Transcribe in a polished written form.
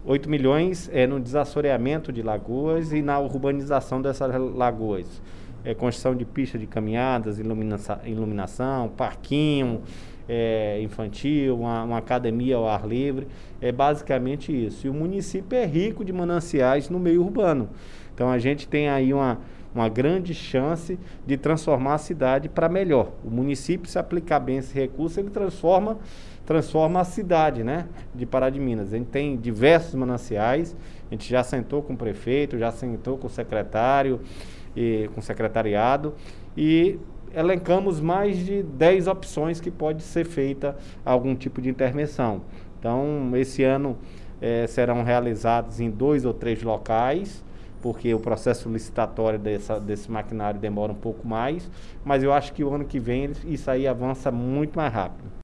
8 milhões é no desassoreamento de lagoas e na urbanização dessas lagoas. Construção de pista de caminhadas, iluminação, parquinho infantil, uma academia ao ar livre. É basicamente isso. E o município é rico de mananciais no meio urbano. Então a gente tem aí uma grande chance de transformar a cidade para melhor. O município, se aplicar bem esse recurso, ele transforma a cidade, né, de Pará de Minas. A gente tem diversos mananciais, a gente já sentou com o prefeito, já sentou com o secretário, com o secretariado, e elencamos mais de 10 opções que pode ser feita algum tipo de intervenção. Então, esse ano serão realizados em 2 ou 3 locais, porque o processo licitatório desse maquinário demora um pouco mais, mas eu acho que o ano que vem isso aí avança muito mais rápido.